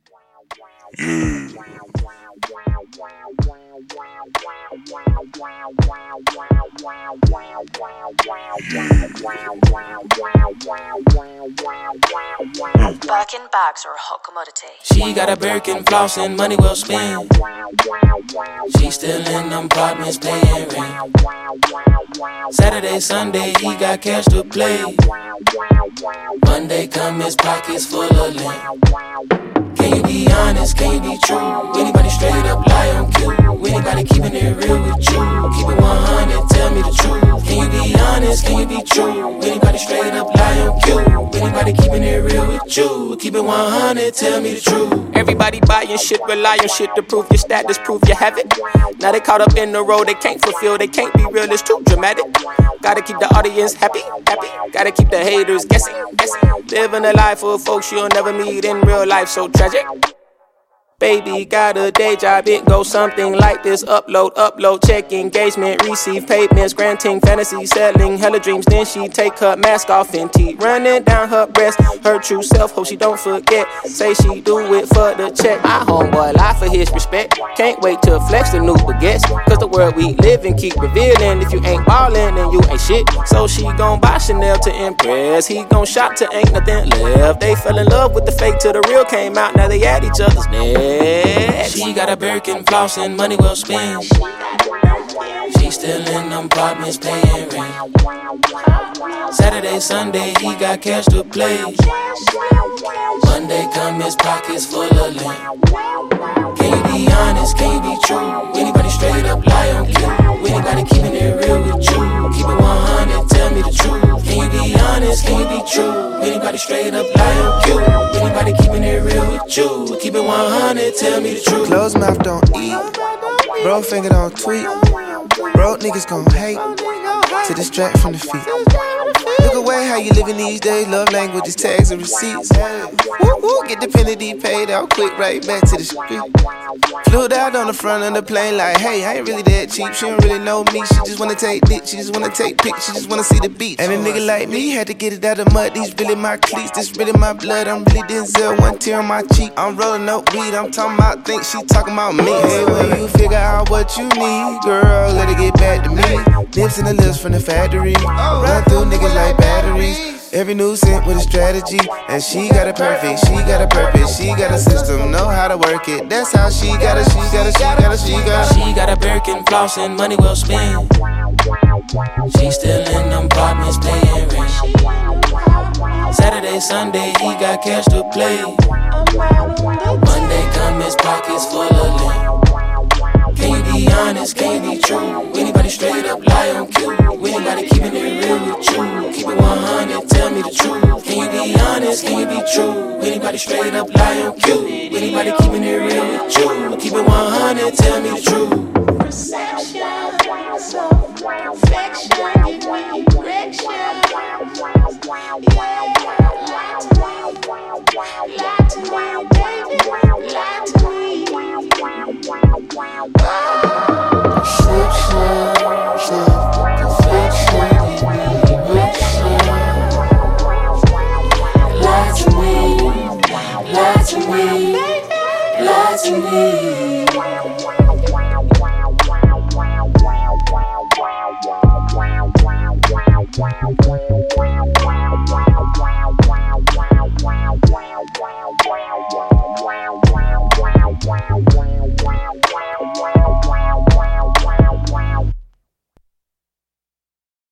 Birkin bags are a hot commodity. She got a Birkin flossing, money well spent. She still in them apartments paying rent. Saturday, Sunday, he got cash to play. Monday come, his pockets full of lint. Can you be honest? Can you be true? Anybody straight up lie on cue? Anybody keeping it real with you? Keep it 100, tell me the truth. Can you be honest? Can you be true? Anybody straight up lie on cue? Anybody keeping it real with you? Keep it 100, tell me the truth. Everybody buying shit, rely on shit to prove your status, prove you have it. Now they caught up in the road, they can't fulfill, they can't be real, it's too dramatic. Gotta keep the audience happy. Gotta keep the haters guessing. Living a life of folks you'll never meet in real life, so tragic. Baby got a day job, it goes something like this. Upload, check engagement, receive payments, granting fantasy, selling hella dreams. Then she take her mask off and tea running down her breast. Her true self, hope she don't forget. Say she do it for the check. My homeboy lie for his respect. Can't wait to flex the new baguettes. Cause the world we live in keep revealing. If you ain't ballin', then you ain't shit. So she gon' buy Chanel to impress. He gon' shop till ain't nothing left. They fell in love with the fake till the real came out. Now they at each other's neck. She got a Birkin flossing, money well spent. She still in them apartments paying rent. Saturday, Sunday, he got cash to play. Monday come, his pockets full of lint. Can you be honest? Can you be true? Anybody straight up lie on cue? Anybody keeping it real with you? Keep it 100, tell me the truth. Can you be honest? Can you be true? Anybody straight up lie on cue? Anybody keeping it real with you? Keep it 100, tell me the truth. Closed mouth don't eat, bro finger don't tweet. Broke niggas gon' hate to distract from the feet. Look away how you living these days. Love languages, tags and receipts. Woo, get the penalty paid out quick, right back to the street. Flew out on the front of the plane like, hey, I ain't really that cheap. She don't really know me. She just wanna take dick, she just wanna take pics, she just wanna see the beach. And a nigga like me had to get it out of mud. These really my cleats, this really my blood. I'm really Denzel, one tear on my cheek. I'm rolling up weed, I'm talking about think she talking about me. Hey, when you figure out what you need, girl, let it get back to me. Nips in the lips from the factory. Run through niggas like batteries. Every new scent with a strategy. And she got it perfect, she got a purpose. She got a system, know how to work it. That's how she got it, she got it. She got a Birkin flossing, money well spent. She still in them apartments paying rent. Saturday, Sunday, he got cash to play. Monday come, his pockets full of lint. Can you be honest? Can you be true? Anybody straight up lie on cue? Anybody keeping it real with you? Keep it 100, tell me the truth. Can you be honest? Can you be true? Anybody straight up lie on cue? Anybody keeping it real with you? Keep it 100, tell me the truth. Perception, self-reflection, direction. Lie to me, baby, lie to me. Lie to me. Wow.